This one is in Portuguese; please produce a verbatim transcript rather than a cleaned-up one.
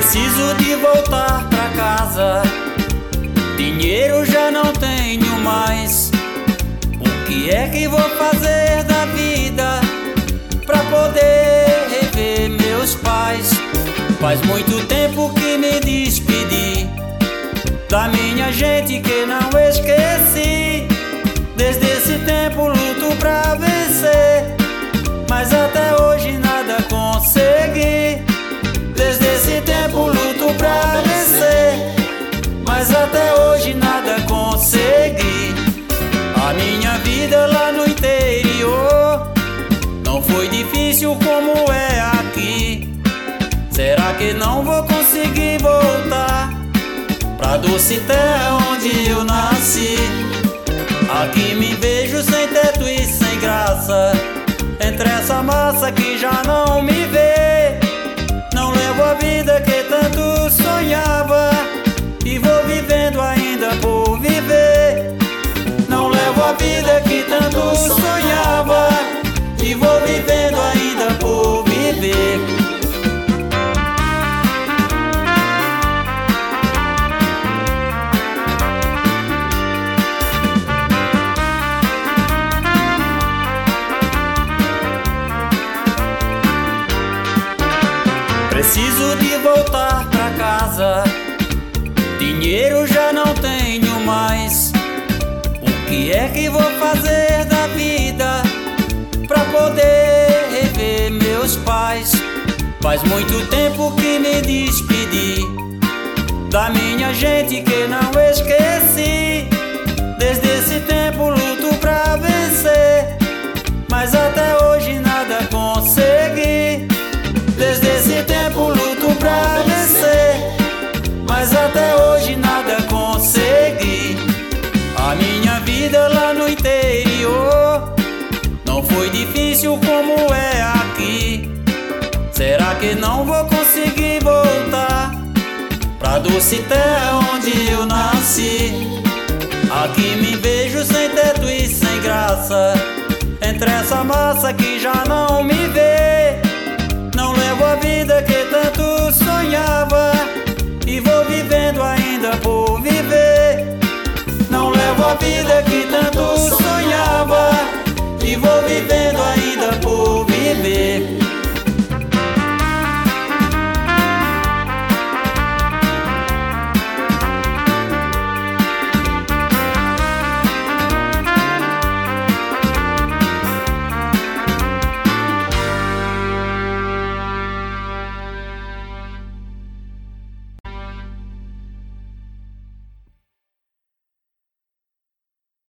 Preciso de voltar pra casa, dinheiro já não tenho mais. O que é que vou fazer da vida pra poder rever meus pais? Faz muito tempo que me despedi da minha gente que não esqueci. Desde esse tempo luto pra vencer, mas até hoje nada consegui. Desde esse tempo luto pra vencer, mas até hoje nada consegui. A minha vida lá no interior não foi difícil como é aqui. Será que não vou conseguir voltar pra doce terra onde eu nasci? Aqui me vejo sem teto e sem graça, entre essa massa que já não me vê. Não levo a vida que tanto sonhava e vou vivendo ainda por viver. Não levo a vida que tanto sonhava e vou vivendo ainda por viver. Preciso de voltar pra casa, dinheiro já não tenho mais. O que é que vou fazer da vida pra poder rever meus pais? Faz muito tempo que me despedi da minha gente que não esqueci. Desde esse tempo luto pra vencer, mas até hoje nada consegui. Desde esse tempo luto pra vencer, mas até hoje nada consegui. A minha vida lá no interior não foi difícil como é aqui. Será que não vou conseguir voltar pra doce terra onde eu nasci? Aqui me vejo sem teto e sem graça, entre essa massa que já não me